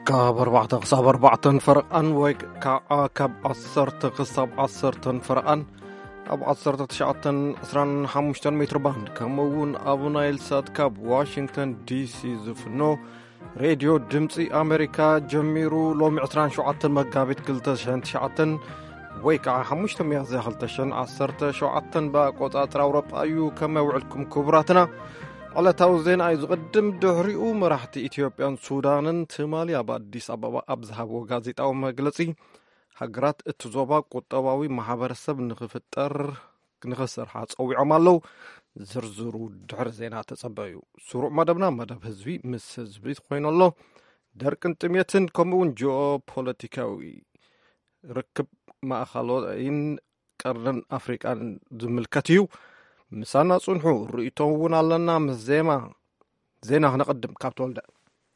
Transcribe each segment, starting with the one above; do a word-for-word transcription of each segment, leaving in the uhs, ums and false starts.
كاب أربعة خصاب أربعة فرقان وكا كاب عصرت خصاب عصرت فرقان أب عصرت تشعتن أسران حمشتن متر باند كمون أبو نايل سات كاب واشنطن دي سي زفنو راديو دمسي أمريكا جميرو لوم عسران شعتن مقابت قلت شنت شعتن ويكا حمشتن ميازي خلتشن عصرت شعتن باقوطات أوروبا أيو كما وعدكم كبراتنا على توزين أيضا قدم دهريو مراحتي إثيوبيان سودان تماليا بأديس أبابا أبزهاب وغازيت أو مجلسي هجرات اتزوبا قطواوي محابرسب نخفتر نخسر حاس أو عمالو زرزرو دحر زينات تصبايو سروع مدبنا مدب هزبي مس هزبي خوين الله دركن تميتن كمون جو بوليتيكاوي ركب ما أخلو إن قرن أفريقيا زملكتيو مسانا صنحو رئيتون علىنا مزيما زينا هنقدم كابتول ده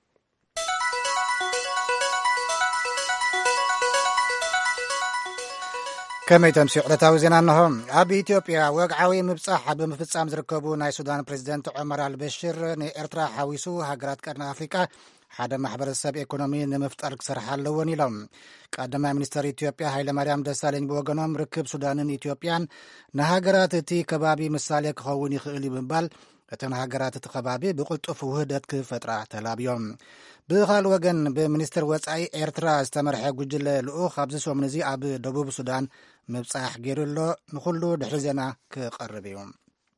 كما يتمسي عرتاوي زينا أنهم أبي إثيوبيا وقعوي مبصح بمفتصام زركبو ناي سودان بريزيدنت عمر البشير ني إرترا حاويسو هاجرات قرن أفريقيا حدا محبرسب إيكونومي نمفتر كسرح اللون لهم قدما منستر إثيوبيا هايلا مريم دسالين بوغنوم ركب سودان إثيوبيان نهاجرات تي كبابي مسالي كخوني خيلي بنبال اتن هاجرات تخبابي بقلطف وهدت كفترة تلابيوم بخال وغن بمنستر وصاي إرترا استمرح ጉጅለ ልኡኽ ኣብዚ ሰሙን እዚ ኣብ ደቡብ ሱዳን ምብጻሕ ገይሩሎ ንኹሉ ድሕሪ ዜና ክቐርብ እዩ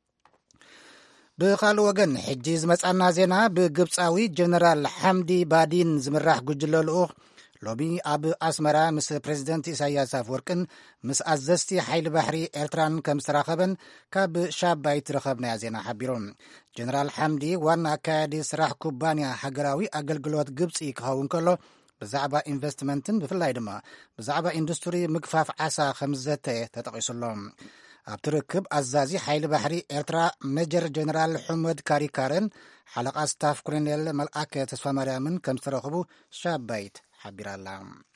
ብኻል ወገን ሕጂ ዝመጻና ዜና ብግብጻዊ ጀነራል ሐምዲ ባዲን ዝምራሕ ጉጅለ ልኡኽ ሎቢ ኣብ ኣስመራ ምስ ፕሬዚደንት ኢሳያስ አፈወርቅን ምስ ኣዘዝቲ ሓይሊ ባሕሪ ኤርትራን ከም ዝተራኸበን ካብ ሻባይት ረኸብናያ ዜና ሓቢሮም ጀነራል ሐምዲ ዋና ኣካያዲ ስራሕ ኩባንያ ሃገራዊ ኣገልግሎት ግብፂ ክኸውን ከሎ ብዛዕባ ኢንቨስትመንትን ብፍላይ ድማ ብዛዕባ ኢንዱስትሪ ምግፋፍ ዓሳ ከም ዘተየ ተጠቒሱሎም ኣብ ትርክብ ኣዛዚ ሓይሊ ባሕሪ ኤርትራ ሜጀር ጀነራል ሑመድ ካሪካረን ሓለቓ ስታፍ ኮሎኔል መልአከ ተስፋ ማርያምን ከም ዝተረኸቡ ሻባይት ሓቢራላ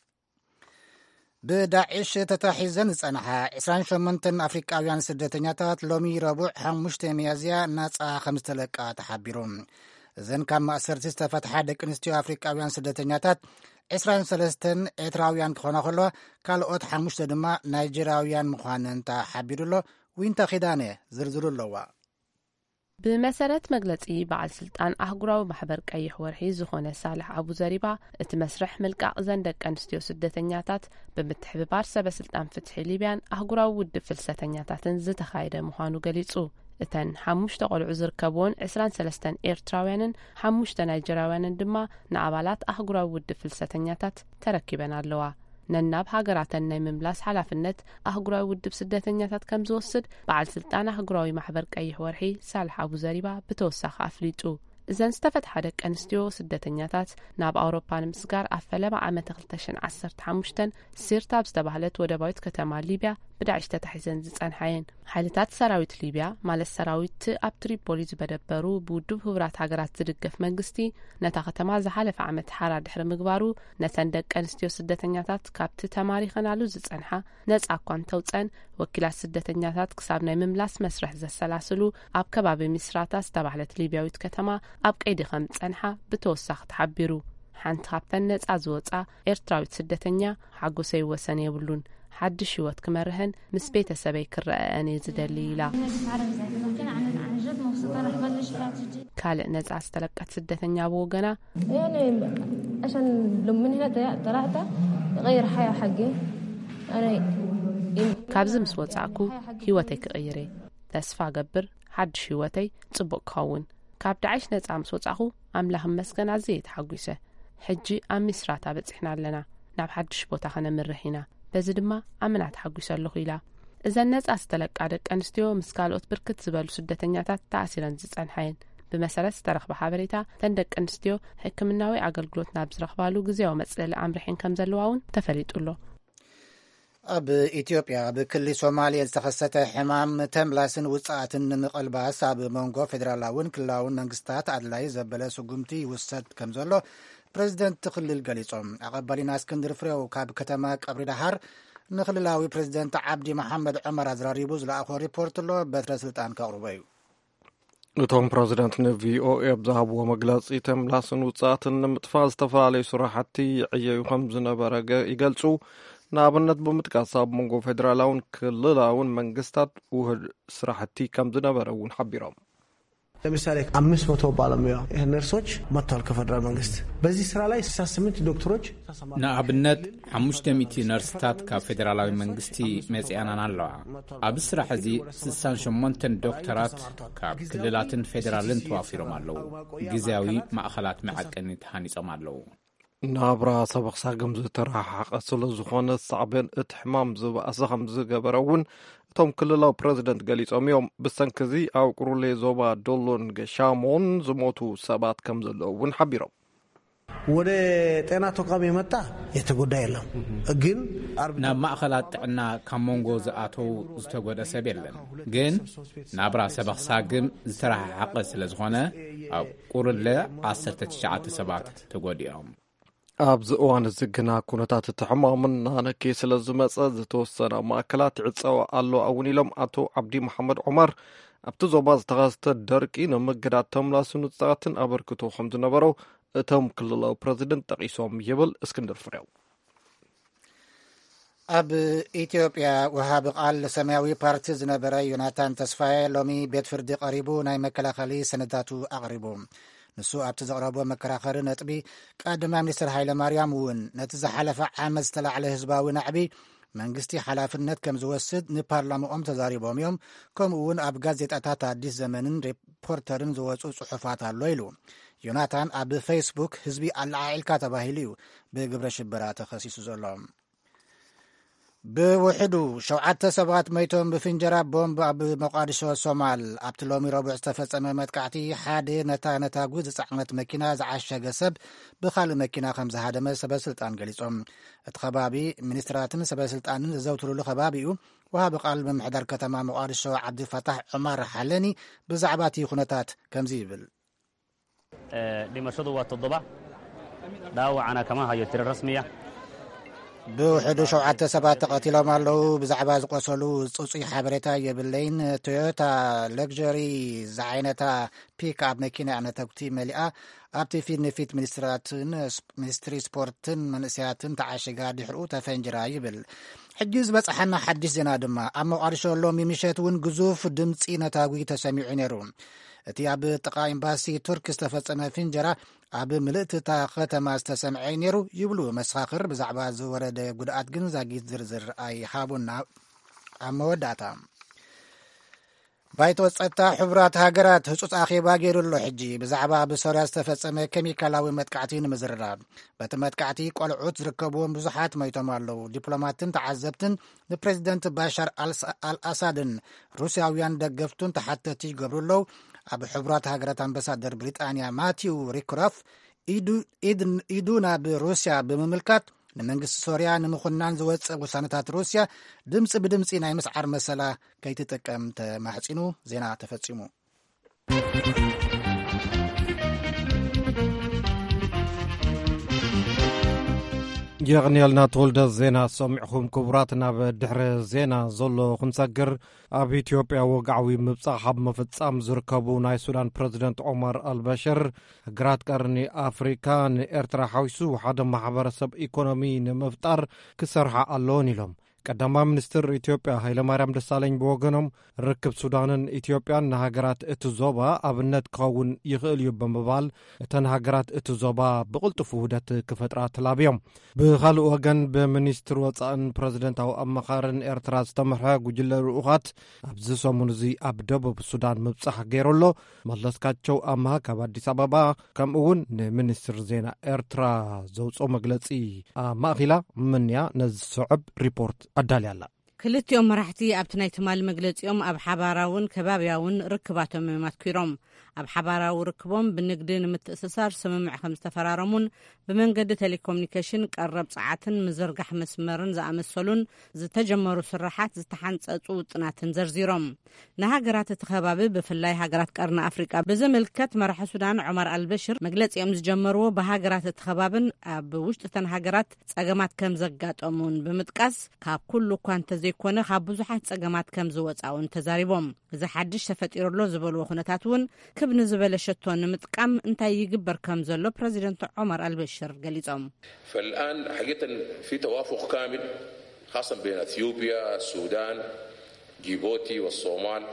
ብዳዕሽ ተታሒዘን ዝጸንሓ عشرين وثمانية ኣፍሪቃውያን ስደተኛታት ሎሚ ረቡዕ ሓሙሽተ ሚያዝያ ናጻ ከም ዝተለቃ ተሓቢሮም እዘን ካብ ማእሰርቲ ዝተፈትሓ ደቂ ኣንስትዮ ኣፍሪቃውያን ስደተኛታት عشرين وثلاثة ኤርትራውያን ክኾና ከሎ ካልኦት ሓሙሽተ ድማ ናይጀራውያን ምዃነን ተሓቢሩሎ ዊንታ ኺዳነ ዝርዝሩ ኣለዋ بمسارات مجلسي بعد سلطان أهجراو محبر كيح ورحي زخونة صالح أبو زريبة اتمسرح ملك أغزان دك أنستيو سدتنياتات بمتحب بارسة بسلطان فتح ليبيان أهجراو ود فلسطنياتات زت خايدة مخانو قليتسو اتن حموش تقول عزر كابون عسران سلستان إيرتراوينن حموش تنايجراوينن دما نعبالات أهجراو ود فلسطنياتات تركبنا اللوا نناب هاجراتنا مملاس حلفنت أهجراوي ودب سدتنياتات كم زوسد بعد سلطان أهجراوي محبر كيح ورحي صالح أبو زريبة بتوسخ أفليتو إذن استفد حدك أنستيو سدتنياتات ناب أوروبا نمسجار أفلا مع عام تغلتشن عصرت حمشتن سير تابس تبهلت ودبايت كتمال ليبيا بدعش تتحزن زتان حين حالتات سراويت ليبيا مال السراويت أب تريبولي بدبرو بودب هورات هاجرات تدقف منجستي نتا ختما زحالف عامت حارة دحر مقبارو نتندق أنستيو سدتنياتات كابت تماري خنالو زتانحا نز أقوان توتسان وكلا سدتنياتات كسابنا مملاس مسرح زسلاسلو أب كباب مصراتاس تبهلت ليبيا ويت كتما أب كيدي خمت أنحا بتوسخ تحبيرو حانت خابتن نز أزوطا إرتراويت سدتنيا حقو سيوة سنة يبلون حد شوات كمرهن مس بيت سبي كرأني زدليلا كالق نزع استلقت سدتنيا بوغنا يعني عشان لو من هنا طلعت غير حياة حقي أنا كابز مسوطعكو هيوتك غيري تسفع قبر حد شواتي تبق كون كاب دعيش نزع مسوطعكو أملاهم مسكن عزيت حقوسه حجي أم مصراتا بتصحنا لنا ناب حد شبوتا خنا مرحينا بزي ድማ ኣመናት ሓጉስ ኣለኹ ኢላ እዘን ነጻ ዝተለቃ ደቂ ኣንስትዮ ምስ ካልኦት ብርክት ዝበሉ ስደተኛታት ተኣሲረን ዝጸንሐን ብመሰረት ዝተረኽበ ሓበሬታ ተን ደቂ ኣንስትዮ ሕክምናዊ ኣገልግሎት ናብ ዝረኽባሉ ግዜያዊ መጽለሊ ኣምርሒን ከም ዘለዋ እውን ተፈሊጡሎ ኣብ ኢትዮጵያ ብክልል ሶማሊያ ዝተኸሰተ ሕማም ተምላስን ውጻኣትን ንምቕልባስ ኣብ መንጎ ፌደራላውን ክልላውን መንግስታት ኣድላይ ዘበለ ስጉምቲ ይውሰድ ከም ዘሎ ፕሬዚደንት ክልል ገሊጾም ኣቐባሊና እስክንድር ፍሬው ካብ ከተማ ቀብሪ ዳሃር ንክልላዊ ፕሬዚደንት ዓብዲ መሐመድ ዑመር ኣዝራሪቡ ዝለኣኾ ሪፖርት ኣሎ በትረ ስልጣን ከቕርቦ እዩ እቶም ፕሬዚደንት ንቪኦኤ ብዛሃብዎ መግለፂ ተምላስን ውፅኣትን ንምጥፋእ ዝተፈላለዩ ስራሕቲ ይዕየዩ ከም ዝነበረ ይገልጹ። ንኣብነት ብምጥቃስ ኣብ መንጎ ፌደራላውን ክልላውን መንግስታት ውህድ ስራሕቲ ከም ዝነበረ እውን ሓቢሮም። ለምሳሌ አምስት መቶ ባለሙያ ነርሶች መጥተዋል ከፌደራል መንግስት በዚህ ስራ ላይ ስልሳ ስምንት ዶክተሮች ንኣብነት ሓሙሽተ ሚእቲ ነርስታት ካብ ፌደራላዊ መንግስቲ መጽያናን ኣለዋ። ኣብ ስራሕ እዚ ስልሳ ሸሞንተ ዶክተራት ካብ ክልላትን ፌደራልን ተዋፊሮም ኣለዉ። ጊዜያዊ ማእኸላት መዐቀኒ ተሃኒጾም ኣለዉ። ናብራ ሰበኽሳ ገም ዝተረሓሓቐ ስለ ዝኾነ ሳዕብን እቲ ሕማም ዝበኣሰ ከም ዝገበረ እውን እቶም ክልላዊ ፕሬዚደንት ገሊጾም እዮም። ብሰንኪ እዚ ኣብ ቁሩሌ ዞባ ዶሎን ገሻሞን ዝሞቱ ሰባት ከም ዘለዉ እውን ሓቢሮም። ወደ ጤና ተቋም የመጣ የተጎዳ የለም፣ ግን ናብ ማእኸላት ጥዕና ካብ መንጎ ዝኣተው ዝተጎዳ ሰብ የለን። ግን ናብራ ሰበኽሳ ገም ዝተረሓሓቐ ስለ ዝኾነ ኣብ ቁሩሌ ዓሰርተ ትሽዓተ ሰባት ተጎዲኦም። ኣብዚ እዋን እዚ ግና ኩነታት እቲ ሕማምን ናነኪ ስለ ዝመፀ ዝተወሰነ ማእከላት ይዕፀው ኣሎ እውን ኢሎም ኣቶ ዓብዲ መሓመድ ዑመር ኣብቲ ዞባ ዝተኸስተ ደርቂ ንምግዳድ ተምላስን ውፅኣትን ኣበርክቶ ከም ዝነበሮ እቶም ክልላዊ ፕሬዚደንት ጠቂሶም ይብል እስክንድር ፍሬው። ኣብ ኢትዮጵያ ወሃቢ ቃል ሰማያዊ ፓርቲ ዝነበረ ዮናታን ተስፋዬ ሎሚ ቤት ፍርዲ ቀሪቡ ናይ መከላኸሊ ሰነዳቱ ኣቕሪቡ። ንሱ ኣብቲ ዘቕረቦ መከራኸሪ ነጥቢ ቀዳማይ ሚኒስትር ሃይለ ማርያም እውን ነቲ ዝሓለፈ ዓመት ዝተላዕለ ህዝባዊ ናዕቢ መንግስቲ ሓላፍነት ከም ዝወስድ ንፓርላማኦም ተዛሪቦም እዮም። ከምኡ እውን ኣብ ጋዜጣታት አዲስ ዘመንን ሪፖርተርን ዝወፁ ጽሑፋት ኣሎ ኢሉ ዮናታን ኣብ ፌስቡክ ህዝቢ ኣላዓዒልካ ተባሂሉ እዩ ብግብረ ሽበራ ተኸሲሱ ዘሎ። ብውሕዱ ሸውዓተ ሰባት መይቶም ብፍንጀራ ቦምብ ኣብ መቃዲሾ ሶማል ኣብቲ ሎሚ ረቡዕ ዝተፈጸመ መጥቃዕቲ ሓደ ነታ ነታጉ ዝጻዕነት መኪና ዝዓሸገ ሰብ ብኻልእ መኪና ከም ዝሃደመ ሰበስልጣን ገሊጾም። እቲ ከባቢ ሚኒስትራትን ሰበስልጣንን ዝዘውትሩሉ ከባቢ እዩ። ወሃቢ ቃል ምምሕዳር ከተማ መቃዲሾ ዓብዲፈታሕ ዑመር ሓለኒ ብዛዕባ እቲ ኩነታት ከምዚ ይብል። ዲመሽዱ ወተضባ ዳውዓና ከማ ሃዮ ትሪ ረስሚያ ብውሕዱ ሸውዓተ ሰባት ተቐቲሎም ኣለዉ። ብዛዕባ ዝቆሰሉ ጽጹይ ሓበሬታ የብለይን። ቶዮታ ለግዠሪ ዝዓይነታ ፒክኣፕ መኪና ነተጉቲ መሊኣ ኣብቲ ፊት ንፊት ሚኒስትራትን ሚኒስትሪ ስፖርትን መንእስያትን ተዓሽጋ ድሕሪኡ ተፈንጅራ ይብል። ሕጂ ዝበፅሓና ሓድሽ ዜና ድማ ኣብ መቃዲሾ ሎሚ ምሸት እውን ግዙፍ ድምፂ ነታጉ ተሰሚዑ ነይሩ። እቲ ኣብ ጥቃ ኤምባሲ ቱርክ ዝተፈጸመ ፍንጀራ ኣብ ምልእቲ እታ ከተማ ዝተሰምዐ ነይሩ ይብሉ መሰኻኽር። ብዛዕባ ዝወረደ ጉድኣት ግን ዛጊት ዝርዝር ኣይሃቡና። ኣብ መወዳእታ ባይቶ ጸጥታ ሕቡራት ሃገራት ህጹጽ ኣኼባ ገይሩሎ ሕጂ ብዛዕባ ኣብ ሶርያ ዝተፈጸመ ኬሚካላዊ መጥቃዕቲ ንምዝርራብ። በቲ መጥቃዕቲ ቆልዑት ዝርከብዎም ብዙሓት መይቶም ኣለዉ። ዲፕሎማትን ተዓዘብትን ንፕሬዚደንት ባሻር አልአሳድን ሩስያውያን ደገፍቱን ተሓተቲ ይገብሩ ኣለዉ። ኣብ ሕቡራት ሃገራት ኣምባሳደር ብሪጣንያ ማቲው ሪክሮፍ ኢዱ ናብ ሩስያ ብምምልካት ንመንግስቲ ሶርያ ንምኹናን ዝወፅእ ውሳነታት ሩስያ ድምፂ ብድምፂ ናይ ምስዓር መሰላ ከይትጥቀም ተማሕፂኑ። ዜና ተፈጺሙ። የቕኒልና ተወልደ ዜና ሰሚዕኹም። ክቡራት ናብ ድሕሪ ዜና ዘሎ ክንሰግር ኣብ ኢትዮጵያ ወግዓዊ ምብጻሕ ኣብ ምፍጻም ዝርከቡ ናይ ሱዳን ፕሬዚደንት ዑመር አልበሽር ሃገራት ቀርኒ ኣፍሪካ ንኤርትራ ሓዊሱ ሓደ ማሕበረሰብ ኢኮኖሚ ንምፍጣር ክሰርሓ ኣለዎን ኢሎም። ቀዳማይ ሚኒስትር ኢትዮጵያ ሃይለማርያም ደሳለኝ ብወገኖም ርክብ ሱዳንን ኢትዮጵያን ንሃገራት እቲ ዞባ ኣብነት ክኸውን ይኽእል እዩ ብምባል እተን ሃገራት እቲ ዞባ ብቕልጡፍ ውህደት ክፈጥራ ተላብዮም። ብኻልእ ወገን ብሚኒስትር ወፃእን ፕሬዚደንታዊ ኣመኻርን ኤርትራ ዝተመርሐ ጉጅለ ልኡኻት ኣብዚ ሰሙን እዚ ኣብ ደቡብ ሱዳን ምብጻሕ ገይረሎ። መለስካቸው ኣምሃ ካብ ኣዲስ ኣበባ ከምኡ እውን ንሚኒስትር ዜና ኤርትራ ዘውፅኦ መግለጺ ማእኺላ ምንያ ነዚ ስዑብ ሪፖርት ኣዳልያላ። ክልቲኦም መራሕቲ ኣብቲ ናይ ትማሊ መግለፂኦም ኣብ ሓባራውን ከባብያውን ርክባቶም ኣትኪሮም ኣብ ሓባራዊ ርክቦም ብንግዲ ንምትእስሳር ስምምዕ ከም ዝተፈራረሙን ብመንገዲ ቴሌኮሙኒኬሽን ቀረብ ፀዓትን ምዝርጋሕ መስመርን ዝኣመሰሉን ዝተጀመሩ ስራሓት ዝተሓንፀፁ ውጥናትን ዘርዚሮም ንሃገራት እቲ ከባቢ ብፍላይ ሃገራት ቀርኒ ኣፍሪቃ ብዝምልከት መራሒ ሱዳን ዑመር አልበሽር መግለፂኦም ዝጀመርዎ ብሃገራት እቲ ከባብን ኣብ ውሽጢ እተን ሃገራት ፀገማት ከም ዘጋጠሙን ብምጥቃስ ካብ ኩሉ እኳ እንተዘይ ዘይኮነ ካብ ብዙሓት ጸገማት ከም ዝወጻውን ተዛሪቦም እዚ ሓድሽ ተፈጢሩሎ ዝበልዎ ኩነታት እውን ክብኒ ዝበለ ሸቶ ንምጥቃም እንታይ ይግበር ከም ዘሎ ፕሬዚደንት ዑመር አልበሽር ገሊጾም فالآن حقيقة في توافق كامل خاصة بين أثيوبيا السودان جيبوتي والصومال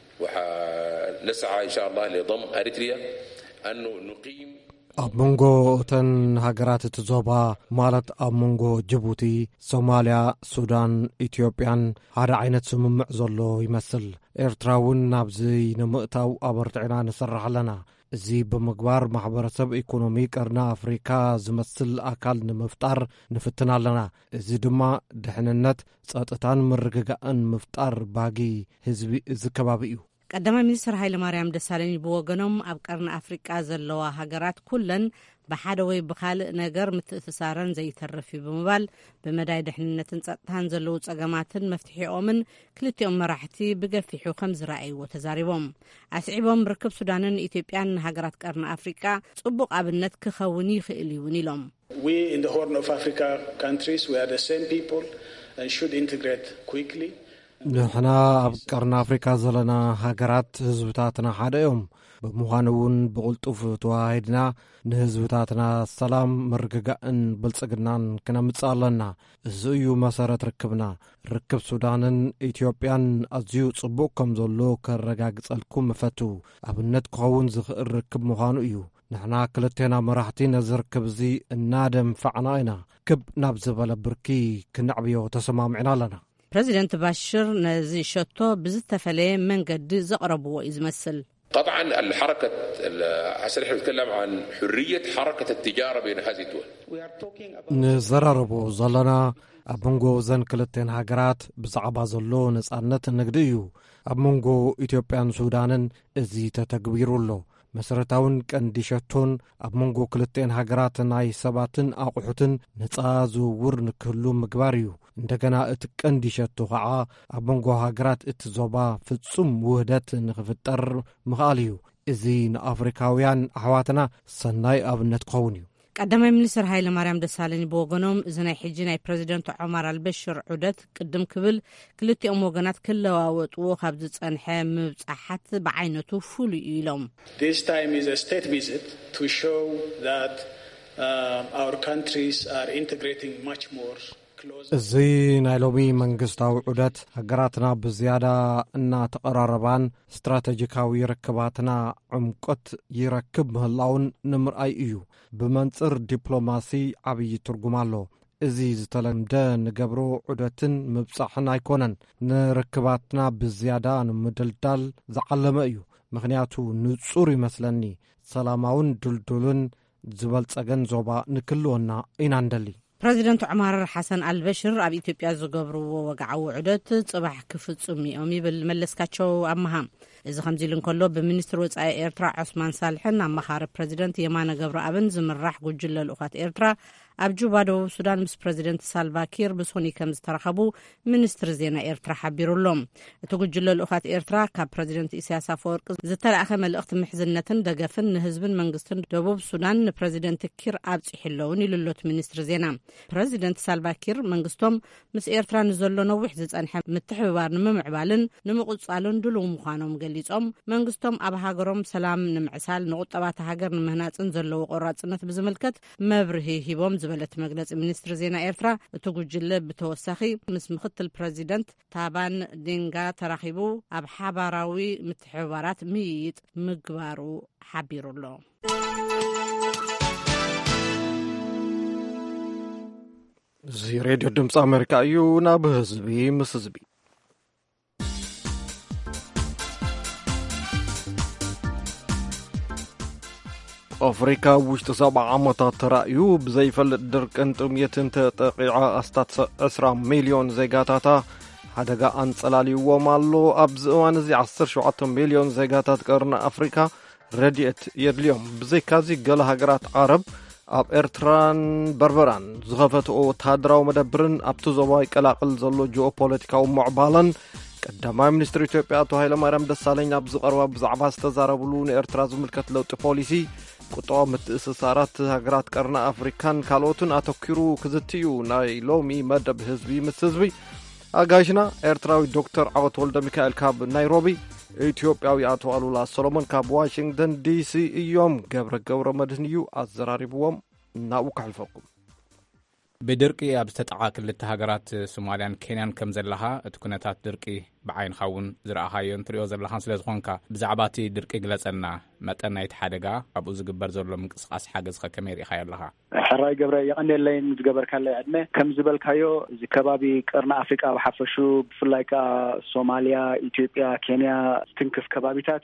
ونسعى إن شاء الله لضم أريتريا أنه نقيم ኣብ መንጎ እተን ሃገራት እቲ ዞባ ማለት ኣብ መንጎ ጅቡቲ ሶማልያ ሱዳን ኢትዮጵያን ሓደ ዓይነት ስምምዕ ዘሎ ይመስል ኤርትራ እውን ናብዚ ንምእታው ኣበርቲዕና ንሰርሕ ኣለና እዚ ብምግባር ማሕበረሰብ ኢኮኖሚ ቀርና ኣፍሪካ ዝመስል ኣካል ንምፍጣር ንፍትን ኣለና እዚ ድማ ድሕንነት ጸጥታን ምርግጋእን ምፍጣር ባጊ ህዝቢ እዚ ከባቢ እዩ ቀዳማይ ሚኒስትር ሃይለ ማርያም ደሳለኝ ብወገኖም ኣብ ቀርኒ ኣፍሪቃ ዘለዋ ሃገራት ኩለን ብሓደ ወይ ብኻልእ ነገር ምትእትሳረን ዘይተርፍ ብምባል ብመዳይ ድሕንነትን ጸጥታን ዘለዉ ጸገማትን መፍትሒኦምን ክልቲኦም መራሕቲ ብገፊሑ ከም ዝረኣይዎ ተዛሪቦም ኣስዒቦም ርክብ ሱዳንን ኢትዮጵያን ሃገራት ቀርኒ ኣፍሪቃ ጽቡቕ ኣብነት ክኸውን ይኽእል ይውን ኢሎም We in the Horn of Africa countries we are the same people and should integrate quickly ንሕና ኣብ ቀርኒ ኣፍሪካ ዘለና ሃገራት ህዝብታትና ሓደ እዮም ብምዃኑ እውን ብቕልጡፍ ተዋሂድና ንህዝብታትና ሰላም ምርግጋእን ብልጽግናን ክነምጽእ ኣለና እዚ እዩ መሰረት ርክብና ርክብ ሱዳንን ኢትዮጵያን ኣዝዩ ጽቡቕ ከም ዘሎ ከረጋግጸልኩም እፈቱ ኣብነት ክኸውን ዝኽእል ርክብ ምዃኑ እዩ ንሕና ክልቴና መራሕቲ ነዚ ርክብ እዚ እናደንፋዕና ኢና ክብ ናብ ዝበለ ብርኪ ክንዕብዮ ተሰማሚዕና ኣለና ፕሬዚደንት ባሽር ነዚ ሸቶ ብዝተፈለየ መንገዲ ዘቕረብዎ እዩ ዝመስል طبعا الحركة حسن احنا نتكلم عن حرية حركة التجارة بين هذه الدول نزرربو زلنا ኣብ መንጎ ዘን ክልቴን ሃገራት ብዛዕባ ዘሎ ነጻነት ንግዲ እዩ ኣብ መንጎ ኢትዮጵያን ሱዳንን እዚ ተተግቢሩ ኣሎ መሰረታውን ቀንዲ ሸቶን ኣብ መንጎ ክልቴን ሃገራት ናይ ሰባትን ኣቑሑትን ነጻ ዝውውር ንክህሉ ምግባር እዩ እንደገና እቲ ቀንዲ ሸቶ ከዓ ኣብ መንጎ ሃገራት እቲ ዞባ ፍጹም ውህደት ንኽፍጠር ምኽኣል እዩ እዚ ንኣፍሪካውያን ኣሕዋትና ሰናይ ኣብነት ክኸውን እዩ ቀዳማይ ሚኒስትር ሃይለ ማርያም ደሳለኝ ብወገኖም እዚ ናይ ሕጂ ናይ ፕሬዚደንት ዑመር አልበሽር ዑደት ቅድም ክብል ክልቲኦም ወገናት ክለዋወጥዎ ካብ ዝጸንሐ ምብጻሓት ብዓይነቱ ፍሉይ እዩ ኢሎም This time is a state visit to show that uh, our countries are integrating much more እዚ ናይ ሎሚ መንግስታዊ ዑደት ሃገራትና ብዝያዳ እናተቐራረባን ስትራቴጂካዊ ርክባትና ዕምቆት ይረክብ ምህላውን ንምርኣይ እዩ ብመንጽር ዲፕሎማሲ ዓብዪ ትርጉም ኣሎ እዚ ዝተለምደ ንገብሮ ዑደትን ምብጻሕን ኣይኮነን ንርክባትና ብዝያዳ ንምድልዳል ዝዓለመ እዩ ምኽንያቱ ንጹር ይመስለኒ ሰላማውን ድልዱልን ዝበልጸገን ዞባ ንክልወና ኢና እንደሊ ፕሬዚደንት ዑመር ሐሰን አልበሽር ኣብ ኢትዮጵያ ዝገብርዎ ወግዓዊ ዑደት ጽባሕ ክፍጽም እዮም ይብል መለስካቸው ኣመሃ እዚ ከምዚ ኢሉ እንከሎ ብሚኒስትር ወጻኢ ኤርትራ ዑስማን ሳልሕን ኣመኻሪ ፕሬዚደንት የማነ ገብረአብን ዝምራሕ ጉጅለ ልኡኻት ኤርትራ ኣብ ጁባ ደቡብ ሱዳን ምስ ፕሬዚደንት ሳልቫኪር ብሶኒ ከም ዝተረኸቡ ሚኒስትር ዜና ኤርትራ ሓቢሩሎም እቲ ጉጅለ ልኡኻት ኤርትራ ካብ ፕሬዚደንት ኢሳያስ አፈወርቂ ዝተላእኸ መልእኽቲ ምሕዝነትን ደገፍን ንህዝብን መንግስትን ደቡብ ሱዳን ንፕሬዚደንት ኪር ኣብፂሕለውን ኢሉሎት ሚኒስትር ዜና ፕሬዚደንት ሳልቫኪር መንግስቶም ምስ ኤርትራ ንዘሎ ነዊሕ ዝጸንሐ ምትሕብባር ንምምዕባልን ንምቁጻልን ድሉው ምዃኖም ገሊጾም መንግስቶም ኣብ ሃገሮም ሰላም ንምዕሳል ንቁጠባት ሃገር ንምህናጽን ዘለዎ ቆራጽነት ብዝምልከት መብርሂ ሂቦም ዝበለት መግለጽ ሚኒስትር ዜና ኤርትራ እቲ ጉጅለ ብተወሳኺ ምስ ምክትል ፕሬዚደንት ታባን ዴንጋ ተራኺቡ ኣብ ሓባራዊ ምትሕብባራት ምይይጥ ምግባሩ ሓቢሩሎ እዚ ሬድዮ ድምፂ ኣሜሪካ እዩ ናብ ህዝቢ ምስ ህዝቢ ኣፍሪካ ውሽጢ ሰብዓ ዓመታት ተራእዩ ብዘይፈልጥ ድርቅን ጥምየትን ተጠቂዓ ኣስታት ዕስራ ሚልዮን ዜጋታታ ሓደጋ ኣንጸላልይዎም ኣሎ ኣብዚ እዋን እዚ ዓሰርተ ሸውዓተ ሚልዮን ዜጋታት ቀርኒ ኣፍሪካ ረድኤት የድልዮም ብዘይካዚ ገለ ሃገራት ዓረብ ኣብ ኤርትራን በርበራን ዝኸፈትኦ ወተሃደራዊ መደብርን ኣብቲ ዞባ ይቀላቅል ዘሎ ጂኦፖለቲካዊ ምዕባለን ቀዳማይ ሚኒስትር ኢትዮጵያ ኣቶ ሃይለማርያም ደሳለኝ ኣብ ዝቐረባ ብዛዕባ ዝተዛረብሉ ንኤርትራ ዝምልከት ለውጢ ፖሊሲ ቁጠባ ምትእስሳራት ሃገራት ቀርኒ ኣፍሪካን ካልኦትን ኣተኪሩ ክዝትዩ ናይ ሎሚ መደብ ህዝቢ ምስ ህዝቢ ኣጋይሽና ኤርትራዊ ዶክተር ዓወት ወልደ ሚካኤል ካብ ናይሮቢ ኢትዮጵያዊ ኣቶ ኣሉላ ሰሎሞን ካብ ዋሽንግተን ዲሲ እዮም ገብረ ገብረ መድህን እዩ ኣዘራሪብዎም ናብኡ ካሕልፈኩም ብድርቂ ኣብ ዝተጠቃ ክልተ ሃገራት ሶማልያን ኬንያን ከም ዘለኻ እቲ ኩነታት ድርቂ ብዓይንኻ እውን ዝረኣኻዮ እንትሪኦ ዘለኻን ስለ ዝኾንካ ብዛዕባ እቲ ድርቂ ግለጸና መጠን ናይቲ ሓደጋ ኣብኡ ዝግበር ዘሎ ምንቅስቓስ ሓገዝካ ከመይ ሪኢኻ ኣለኻ? ሕራይ ገብረ የቐኒለይን ዝገበርካለይ ዕድመ ከም ዝበልካዮ እዚ ከባቢ ቀርኒ ኣፍሪቃ ብሓፈሹ ብፍላይ ከዓ ሶማልያ፣ ኢትዮጵያ፣ ኬንያ ትንክፍ ከባቢታት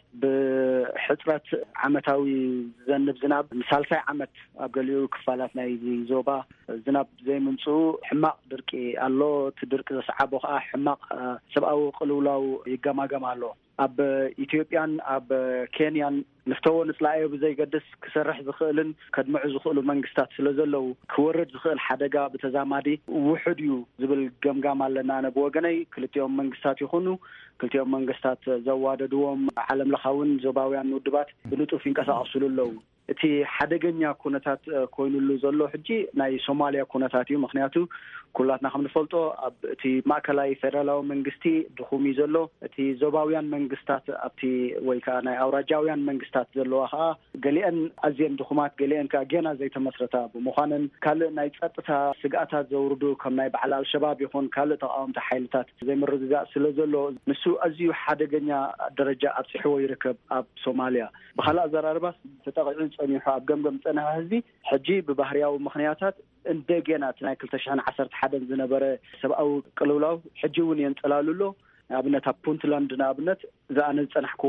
ብሕፅረት ዓመታዊ ዘንብ ዝናብ ንሳልሳይ ዓመት ኣብ ገሊኡ ክፋላት ናይ ዞባ ዝናብ ዘይምምፅኡ ሕማቕ ድርቂ ኣሎ። እቲ ድርቂ ዘሰዓቦ ከዓ ሕማቕ ሰብኣዊ ቅልውላው ይገማገም ኣሎ። ኣብ ኢትዮጵያን ኣብ ኬንያን ንፍተዎ ንፅላዮ ብዘይገድስ ክሰርሕ ዝኽእልን ከድምዑ ዝኽእሉ መንግስታት ስለ ዘለው ክወርድ ዝኽእል ሓደጋ ብተዛማዲ ውሕድ እዩ ዝብል ገምጋም ኣለና። ኣነ ብወገነይ ክልቲኦም መንግስታት ይኹኑ ክልቲኦም መንግስታት ዘዋደድዎም ዓለም ለኻውን ዞባውያን ውድባት ብንጡፍ ይንቀሳቀሱሉ ኣለው። እቲ ሓደገኛ ኩነታት ኮይኑሉ ዘሎ ሕጂ ናይ ሶማልያ ኩነታት እዩ። ምክንያቱ ኩላትና ከም ንፈልጦ ኣብ እቲ ማእከላዊ ፌደራላዊ መንግስቲ ድኹም እዩ ዘሎ። እቲ ዞባውያን መንግስታት ኣብቲ ወይ ከዓ ናይ ኣውራጃውያን መንግስታት ዘለዋ ከዓ ገሊአን ኣዝየን ድኹማት ገሊአን ከዓ ገና ዘይተመስረታ ብምዃነን ካልእ ናይ ፀጥታ ስግኣታት ዘውርዱ ከም ናይ በዓል አልሸባብ ይኹን ካልእ ተቃወምቲ ሓይልታት ዘይምርግጋእ ስለ ዘሎ ንሱ ኣዝዩ ሓደገኛ ደረጃ ኣብፅሕዎ ይርከብ ኣብ ሶማልያ። ብካልእ ኣዘራርባ ተጠቂዑ ፀኒሑ ኣብ ገምገም ፀንሐ ህዝቢ ሕጂ ብባህርያዊ ምክንያታት እንደገና እቲ ናይ ክልተ ሽሕን ዓሰርተ ሓደን ዝነበረ ሰብኣዊ ቅልውላው ሕጂ እውን የንፀላሉሎ። ንኣብነት ኣብ ፑንትላንድ ንኣብነት ዝኣነ ዝፀናሕክዎ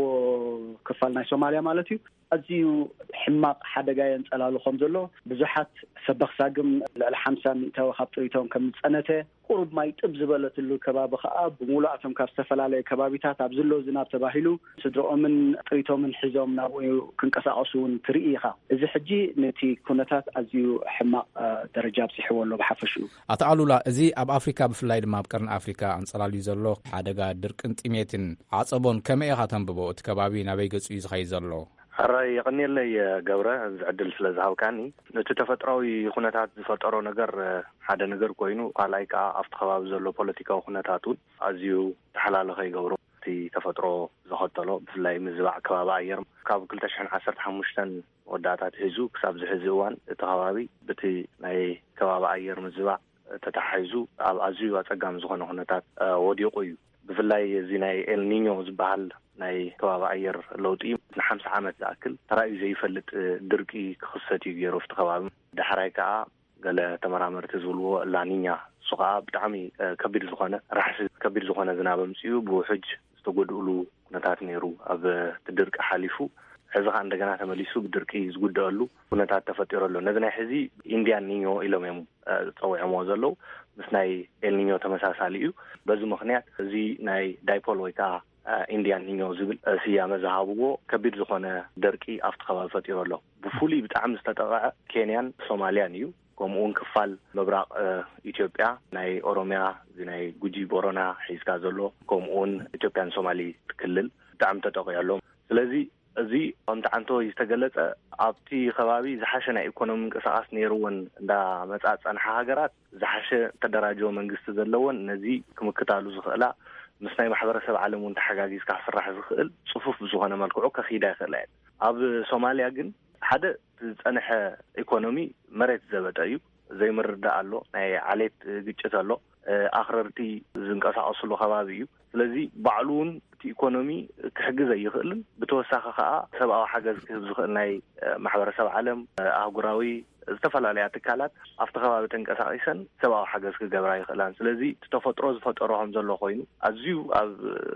ክፋል ናይ ሶማልያ ማለት እዩ ኣዝዩ ሕማቕ ሓደጋ የንፀላሉ ከም ዘሎ ብዙሓት ሰበክሳግም ልዕሊ ሓምሳ ሚእታዊ ካብ ጥሪቶም ከም ፀነተ ቁሩብ ማይ ጥብ ዝበለትሉ ከባቢ ከዓ ብሙሉኣቶም ካብ ዝተፈላለየ ከባቢታት ኣብ ዘሎ ዝናብ ተባሂሉ ስድሮኦምን ጥሪቶምን ሒዞም ናብኡ ክንቀሳቀሱ እውን ትርኢ ኢኻ። እዚ ሕጂ ነቲ ኩነታት ኣዝዩ ሕማቕ ደረጃ ኣብፅሕዎ ኣሎ ብሓፈሽኡ። ኣቶ ኣሉላ እዚ ኣብ ኣፍሪካ ብፍላይ ድማ ኣብ ቀርኒ ኣፍሪካ ኣንፀላልዩ ዘሎ ሓደጋ ድርቅን ጢሜትን ዓፀቦን ከመይ ኢኻ ተንብቦ? እቲ ከባቢ ናበይ ገፁ እዩ ዝኸይድ ዘሎ? ሕራይ የቀኒለይ ገብረ ዝዕድል ስለ ዝሃብካኒ ነቲ ተፈጥራዊ ኩነታት ዝፈጠሮ ነገር ሓደ ነገር ኮይኑ ካልኣይ ከዓ ኣብቲ ከባቢ ዘሎ ፖለቲካዊ ኩነታት እውን ኣዝዩ ተሓላለኸ ይገብሮ። እቲ ተፈጥሮ ዘኸተሎ ብፍላይ ምዝባዕ ከባቢ ኣየር ካብ ክልተ ሽሕን ዓሰርተ ሓሙሽተን ወዳእታት ሒዙ ክሳብ ዝሕዚ እዋን እቲ ከባቢ በቲ ናይ ከባቢ ኣየር ምዝባዕ ተታሓሒዙ ኣብ ኣዝዩ ኣፀጋሚ ዝኾነ ኩነታት ወዲቑ እዩ። ብፍላይ እዚ ናይ ኤልኒኞ ዝበሃል ናይ ከባቢ ኣየር ለውጢ ንሓምሳ ዓመት ዝኣክል ተራእዩ ዘይፈልጥ ድርቂ ክኽሰት እዩ ገይሩ ኣብቲ ከባቢ። ዳሕራይ ከዓ ገለ ተመራመርቲ ዝብልዎ ላኒኛ እሱ ከዓ ብጣዕሚ ከቢድ ዝኾነ ራሕሲ ከቢድ ዝኾነ ዝናብ ኣምፅኡ ብውሕጅ ዝተጎድእሉ ኩነታት ነይሩ። ኣብ እቲ ድርቂ ሓሊፉ ሕዚ ከዓ እንደገና ተመሊሱ ብድርቂ ዝጉደአሉ ኩነታት ተፈጢሩ ኣሎ። ነዚ ናይ ሕዚ ኢንዲያን ኒኞ ኢሎም እዮም ፀዊዖምዎ ዘለው ምስ ናይ ኤልኒኞ ተመሳሳሊ እዩ። በዚ ምክንያት እዚ ናይ ዳይፖል ወይ ከዓ ኢንዲያን ኒኞ ዝብል ስያመ ዝሃብዎ ከቢድ ዝኾነ ደርቂ ኣብቲ ከባቢ ፈጢሩ ኣሎ። ብፍሉይ ብጣዕሚ ዝተጠቕዐ ኬንያን ሶማልያን እዩ። ከምኡውን ክፋል ምብራቅ ኢትዮጵያ ናይ ኦሮሚያ እዚ ናይ ጉጂ ቦረና ሒዝካ ዘሎ ከምኡውን ኢትዮጵያን ሶማሊ ክልል ብጣዕሚ ተጠቂዑ ኣሎ። ስለዚ እዚ ከምቲ ዓንቶ ዝተገለጸ ኣብቲ ከባቢ ዝሓሸ ናይ ኢኮኖሚ እንቅስቃስ ነይሩውን እንዳመፃ ፀንሐ ሃገራት ዝሓሸ ተደራጀወ መንግስቲ ዘለዎን ነዚ ክምክታሉ ዝኽእላ ምስ ናይ ማሕበረሰብ ዓለም እውን ተሓጋጊዝካ ክስራሕ ዝኽእል ፅፉፍ ዝኾነ መልክዑ ከኺዳ ይኽእላ እየን። ኣብ ሶማልያ ግን ሓደ ዝፀንሐ ኢኮኖሚ መሬት ዘበጠ እዩ። ዘይምርዳእ ኣሎ፣ ናይ ዓሌት ግጭት ኣሎ፣ ኣኽረርቲ ዝንቀሳቀሱሉ ከባቢ እዩ። ስለዚ ባዕሉ እውን እቲ ኢኮኖሚ ክሕግዝ ኣይኽእልን። ብተወሳኺ ከዓ ሰብኣዊ ሓገዝ ክህብ ዝኽእል ናይ ማሕበረሰብ ዓለም ኣህጉራዊ ዝተፈላለዩ ትካላት ኣብቲ ከባቢ ተንቀሳቂሰን ሰብኣዊ ሓገዝ ክገብራ ይኽእላን። ስለዚ ተፈጥሮ ዝፈጠሮ ከም ዘሎ ኮይኑ ኣዝዩ ኣብ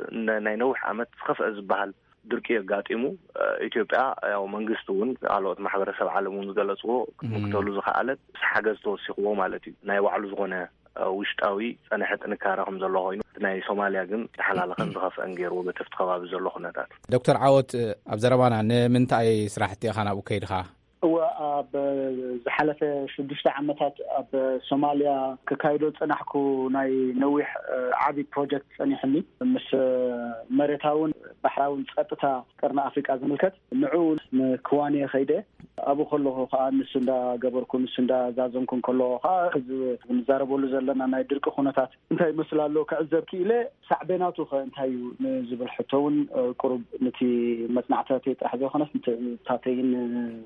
ናይ ነዊሕ ዓመት ዝኸፍአ ዝበሃል ድርቂ የጋጢሙ ኢትዮጵያ ያው መንግስቲ እውን ካልኦት ማሕበረሰብ ዓለም እውን ዝገለጽዎ ክተሉ ዝኽኣለት ሓገዝ ተወሲኽዎ ማለት እዩ። ናይ ባዕሉ ዝኾነ ውሽጣዊ ፀንሐ ጥንካረ ከም ዘሎ ኮይኑ ናይ ሶማልያ ግን ተሓላለኸን ዝኸፍአን ገይሩ በትፍቲ ከባቢ ዘሎ ኩነታት። ዶክተር ዓወት ኣብ ዘረባና ንምንታይ ስራሕቲ ኢኻ ናብኡ ከይድኻ? እወ ኣብ ዝሓለፈ ሽዱሽተ ዓመታት ኣብ ሶማልያ ክካይዶ ፀናሕኩ ናይ ነዊሕ ዓብይ ፕሮጀክት ፀኒሕኒ ምስ መሬታውን ባሕራውን ፀጥታ ቀርኒ ኣፍሪቃ ዝምልከት ንዑ ንክዋንየ ኸይደ أبو خلوه خان السندا جبركم السندا زازمكم كله خا نزاربوا له زلنا نايدرك خونتات انتي مثلا لو كأزب كيله سعبيناتو خا انتي نزبل حتون قرب نتي مصنعتاتي تحذو خنس تاتين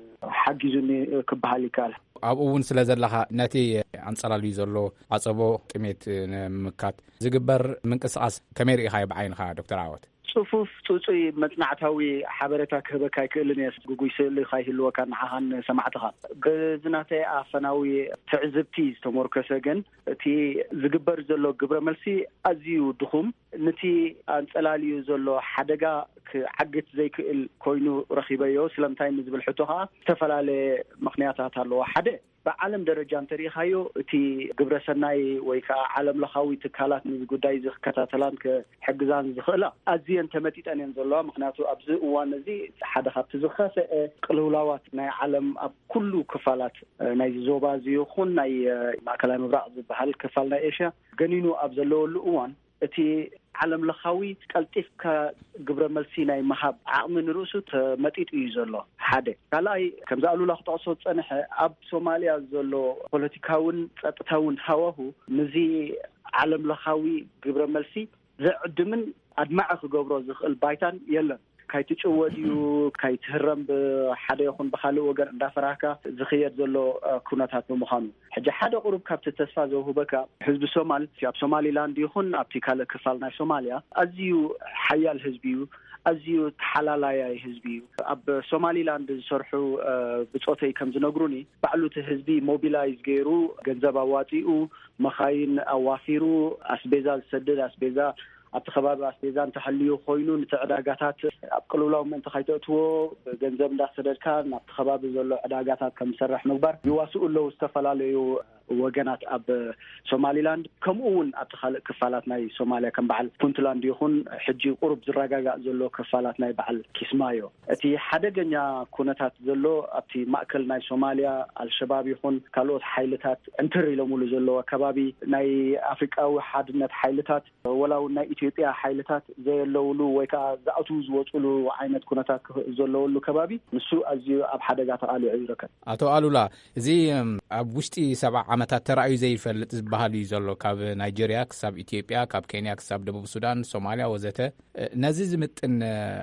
حجزني كبحالي قال أبون سلازلها نتي عنصرالي زلو عصبو قيمت مكات زغبر منقصاص كميري خاي بعينها دكتور عوت صفوف توصي مصنعتاوي حبرتا كبكاي كلنيس غويسل خاي هلو كان عهان سمعتها بزناتي افناوي تعزبتي تمركسه تي زغبر زلو غبر ملسي ازيو دخوم نتي انصلاليو زلو حدغا كعقت زي كل كوينو رخيبيو سلامتاي نزبل حتوها تفلاله مخنياتات الله حده بعالم درجة تاريخيو تي قبر سناي ويكا عالم لخاوي تكالات من قداي زخ كتاتلان كحجزان زخلا أزين تمتيت أن ينزلوا مخناتو أبزء وانزي حدا خبت زخاسة قلولاوات ناي عالم أب كله كفالات ناي زوبازيو خون ناي مع كلام برأز بحال كفالنا إيشا قنينو أبزلو الأوان تي عالم لخاوي كالتف كقبر ملسيناي محب عامن رؤسو تمتيت يزلو حدا قالاي كم زالو لخطأ صوت أنح أب سوماليا زلو بوليتيكاون تتاون هواهو نزي عالم لخاوي قبر ملسي زعد من أدمعك قبر زخ البايتان يلا كاي تشوديو كاي تهرم بحدا يكون بخالو وقر دافراكا زخير زلو كوناتات بمخانو حاجة حدا قرب كابت التسفى زوهو بكا حزب الصومال في أب صومالي لاند يخون أبتي كالا كفالنا صوماليا أزيو حيال حزبيو أزيو تحلالايا حزبيو أب صومالي لاند صرحو بصوتي كم زنقروني بعلو تحزبي موبيلايز غيرو جنزب أواتيو مخاين أوافيرو أسبيزا السدد أسبيزا أبتخباب أسبيزان تحليو خوينو نتعداقاتات أبقلو من تخيطوتو جنزب دا سدد كان أبتخباب زلو عداقاتات كم سرح مقبر يواسؤ له استفلاليو وجنات أب سوماليلاند كم أون أبتخال كفالاتنا سوماليا كم بعل بونتلاند يخون حجي قرب زراجا زلو كفالاتنا بعل كيسمايو أتي حدا جنيا كونتات زلو أبتي مأكلنا سوماليا الشباب يخون كالوت حيلتات انتري لمولو زلو كبابي ناي أفريقيا وحدنت حيلتات ولو ناي إثيوبيا حيلتات زي اللولو ويكا زعتو زوتلو عينت كونتات زلو كبابي نسو أزيو أب حدا جات على عيرك أتو قالوا لا زي أب وشتي سبع عمتات ترأي زي فلت بهالي زلو كاب نيجيريا كسب إثيوبيا كاب كينيا كسب دبوب السودان صوماليا وزته نزيز متن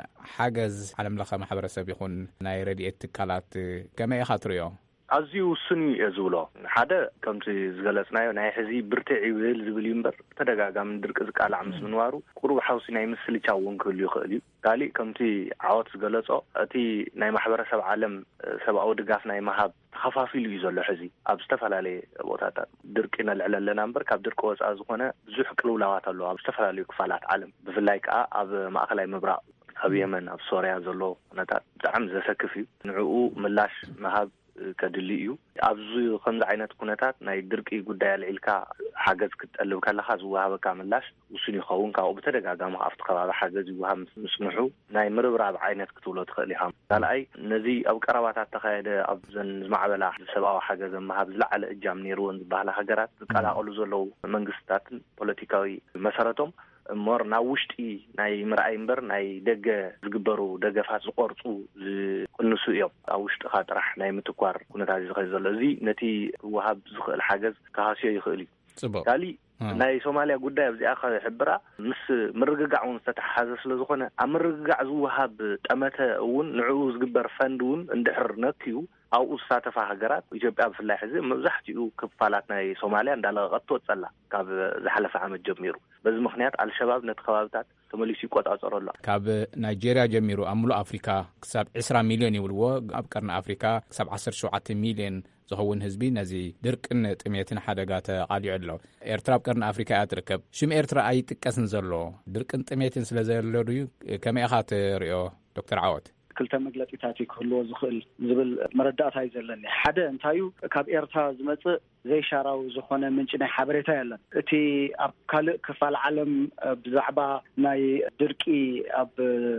حاجز على ملخا محبر سب يكون نايردي اتكالات كما يخاطريو أزيو سني أزولا هذا كم تزغلسنا ناي حزي برتعي ويل زبليمبر تدغاغا من درك زقال عمس منوارو قرب حوسي ناي مسلي تشاون كل يخلي قالي كم تي عوت زغلصو اتي ناي محبرسب عالم سبعو دغاف ناي محاب خفافيل يزلو حزي اب استفلالي بوتاتا دركنا العللنا امبر كاب درك وصا زخونه بزح قلولاوات الله اب استفلالي كفالات عالم بفلايك اب ماخلاي مبراق اب يمن اب سوريا زلو نتا بتعم زسكفي نعو ملاش مهاب كدليو أبزو خمس عينات كونتات ناي دركي قدايا العلكا حاجز كتقلب كاللخا زوها بكاملاش وسني خاون كاو بتدقا قامها أفتقبا بحاجز زوها مسمحو ناي مربرا بعينات كتولو تخليها قال أي نزي أو كرواتات تخيد أبزن زمع بلاح سبقا حاجز مها بزلع على إجام نيرون زبالا حاجرات قال أقولو زلو منقستات بوليتيكاوي مسارتهم مور ناوشتي ناي مرأي مبر ناي دقة زقبرو دقة فاس قرصو قنسو يوم اوشت خاطرح ناي متكوار كنا تازي زخي زلزي نتي وهاب زخي الحاجز كهاسيا يخيلي قالي ناي سوماليا قدا يبزي آخر حبرا مس مرققعون ستح حازس لزخونا امرققع زو وهاب تأمتا اون نعو زقبر فاندون اندحر نكيو أو أستاذ هجرات يجيب أب في اللحظة مزحتي كفالاتنا سوماليا عندها غطوة صلا كاب زحلف عام الجميرو بس مخنيات على الشباب نتخوابتات تمليسي قوات أصر الله كاب نيجيريا جميرو أملو أفريقيا كسب عشرة مليون يولو أبكرنا أفريقيا كسب عشر شعات مليون زهون حزبي نزي درك إن تميتين حدقات عالي عدلو إيرترا بكرنا أفريقيا أتركب شم إيرترا أي تكسن زلو درك إن تميتين سلزلو كما أخات ريو دكتور عوض كلتا مجلساتي كله زخل زبل مردات هاي زلني حدا انتايو كاب إيرتا زمت زي شاراو زخونه منجنا حبريتا يلا اتي اب كال كفال عالم بزعبا ناي دركي اب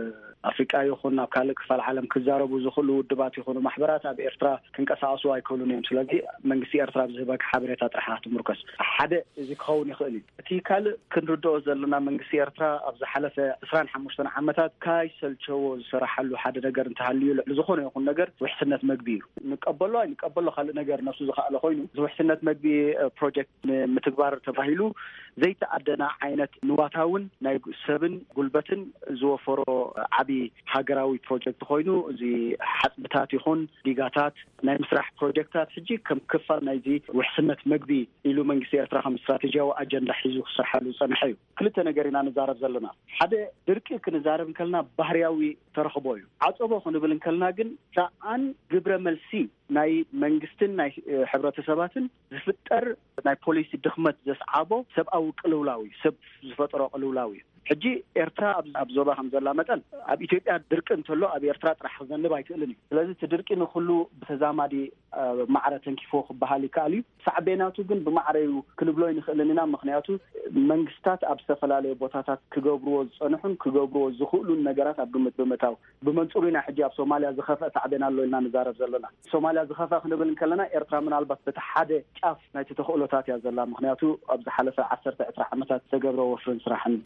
ኣፍሪቃ ይኹን ኣብ ካልእ ክፋል ዓለም ክዛረቡ ዝኽእሉ ውድባት ይኹኑ ማሕበራት ኣብ ኤርትራ ክንቀሳቀሱ ኣይከሉን እዮም። ስለዚ መንግስቲ ኤርትራ ብዝህበካ ሓበሬታ ጥራሕ ትምርኮስ ሓደ እዚ ክኸውን ይኽእል እዩ። እቲ ካልእ ክንርድኦ ዘለና መንግስቲ ኤርትራ ኣብ ዝሓለፈ عشرين وخمسة ዓመታት ካይሰልቸዎ ዝሰራሓሉ ሓደ ነገር እንተሃልዩ ልዕሊ ዝኾነ ይኹን ነገር ውሕስነት መግቢ እዩ። ንቀበሎ ኣይ ንቀበሎ ካልእ ነገር ነፍሱ ዝኸኣለ ኮይኑ ውሕስነት መግቢ ፕሮጀክት ምትግባር ተባሂሉ ዘይተኣደና ዓይነት ንዋታውን ናይ ሰብን ጉልበትን ዝወፈሮ ዓቢ ሃገራዊ ፕሮጀክት ኮይኑ እዚ ሓጽብታት ይኹን ዲጋታት ናይ ምስራሕ ፕሮጀክታት ሕጂ ከም ክፋል ናይዚ ውሕስነት መግቢ ኢሉ መንግስቲ ኤርትራ ከም ስትራቴጂያዊ ኣጀንዳ ሒዙ ክሰርሓሉ ፀንሐ እዩ። ክልተ ነገር ኢና ንዛረብ ዘለና። ሓደ ድርቂ ክንዛረብ ከለና ባህርያዊ ተረኽቦ እዩ። ዓፀቦ ክንብል ከለና ግን ሳኣን ግብረ መልሲ ናይ መንግስትን ናይ ሕብረተሰባትን ዝፍጠር ናይ ፖሊሲ ድኽመት ዘስዓቦ ሰብኣዊ ቅልውላዊ ሰብ ዝፈጠሮ ቅልውላዊ ሕጂ ኤርትራ ኣብ ዞባ ከም ዘላ መጠን ኣብ ኢትዮጵያ ድርቂ እንተሎ ኣብ ኤርትራ ጥራሕ ክዘንብ ኣይክእልን እዩ። ስለዚ እቲ ድርቂ ንኩሉ ብተዛማዲ ማዕረ ተንኪፎ ክበሃል ይከኣል እዩ። ሳዕቤናቱ ግን ብማዕረዩ ክንብሎ ንኽእልን ኢና። ምክንያቱ መንግስታት ኣብ ዝተፈላለዩ ቦታታት ክገብርዎ ዝፀንሑን ክገብርዎ ዝኽእሉን ነገራት ኣብ ግምት ብምእታው ብመንጹሩ ኢና ሕጂ ኣብ ሶማልያ ዝኸፍአ ሳዕቤና ኣሎ ኢልና ንዛረብ ዘለና። ሶማልያ ዝኸፍአ ክንብል ከለና ኤርትራ ምናልባት በቲ ሓደ ጫፍ ናይቲ ተኽእሎታት እያ ዘላ። ምክንያቱ ኣብ ዝሓለፈ ዓሰርተ ዕስራ ዓመታት ዝተገብረ ወፍርን ስራሕን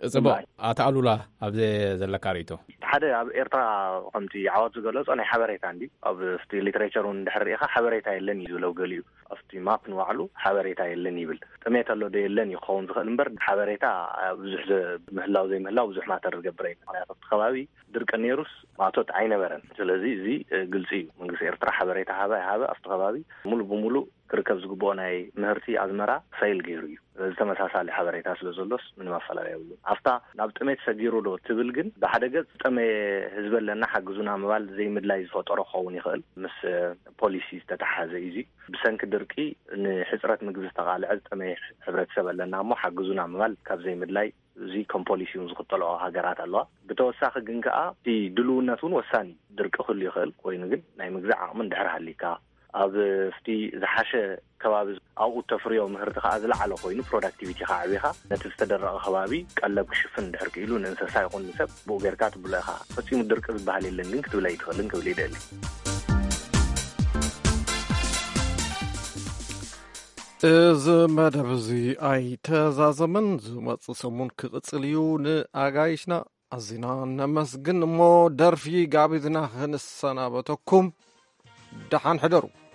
ኣታሉላ ኣብ ዘለካ ሪቶ ሓደ ኣብ ኤርትራ ከምቲ ዓወት ዝገለጾ ናይ ሓበሬታ እንዲ ኣብ ስቲ ሊትሬቸሩን ድሕሪኢኻ ሓበሬታ የለን እዩ ዝብለው ገሊኡ ኣብቲ ማፕ ንባዕሉ ሓበሬታ የለን ይብል። ጥሜት ኣሎ ዶ የለን ይኸውን ዝኽእል እምበር ሓበሬታ ብዙሕ ምህላው ዘይምህላው ብዙሕ ማተር ዝገብረ እዩ። ምክንያቱ ኣብቲ ከባቢ ድርቂ ነይሩስ ማቶት ኣይነበረን። ስለዚ እዚ ግልፂ እዩ። መንግስቲ ኤርትራ ሓበሬታ ሃበ ሃበ ኣብቲ ከባቢ ሙሉ ብሙሉ ክርከብ ዝግብኦ ናይ ምህርቲ ኣዝመራ ፋይል ገይሩ እዩ። ዝተመሳሳሊ ሓበሬታ ስለ ዘሎስ ምንም ኣፈላላይ የብሉ። ኣፍታ ናብ ጥሜት ሰጊሩ ዶ ትብል ግን ብሓደ ገጽ ጥሜ ህዝበለና ሓግዙና ምባል ዘይምድላይ ዝፈጠሮ ክኸውን ይኽእል። ምስ ፖሊሲ ዝተተሓዘ እዩ። ብሰንኪ ድርቂ ንሕፅረት ምግቢ ዝተቃልዐ ጥሜ ሕብረተሰብ ኣለና እሞ ሓግዙና ምባል ካብ ዘይምድላይ እዚ ከም ፖሊሲ እውን ዝኽተልኦ ሃገራት ኣለዋ። ብተወሳኺ ግን ከዓ እቲ ድልውነት እውን ወሳኒ ድርቂ ክህሉ ይኽእል ኮይኑ ግን ናይ ምግዛዕ ዓቕሚ እንድሕር ሃሊካ ኣብ ፍቲ ዝሓሸ ከባቢ ኣብኡ ተፍርዮ ምህርቲ ከዓ ዝለዓለ ኮይኑ ፕሮዳክቲቪቲ ከዓ ዓብይኻ ነቲ ዝተደረቐ ከባቢ ቀለብ ክሽፍን እንድሕር ክኢሉ ንእንስሳ ይኹን ንሰብ ብኡ ጌርካ ትብሎ ኢኻ ፈፂሙ ድርቂ ዝበሃል የለን ግን ክትብለ ይትኽእልን ክብል ይደሊ። እዚ መደብ እዚ ኣይተዛዘመን ዝመፅእ ሰሙን ክቕፅል እዩ። ንኣጋይሽና ኣዚና ነመስግን እሞ ደርፊ ጋቢዝና ክንሰናበተኩም ደሓን ሕደሩ።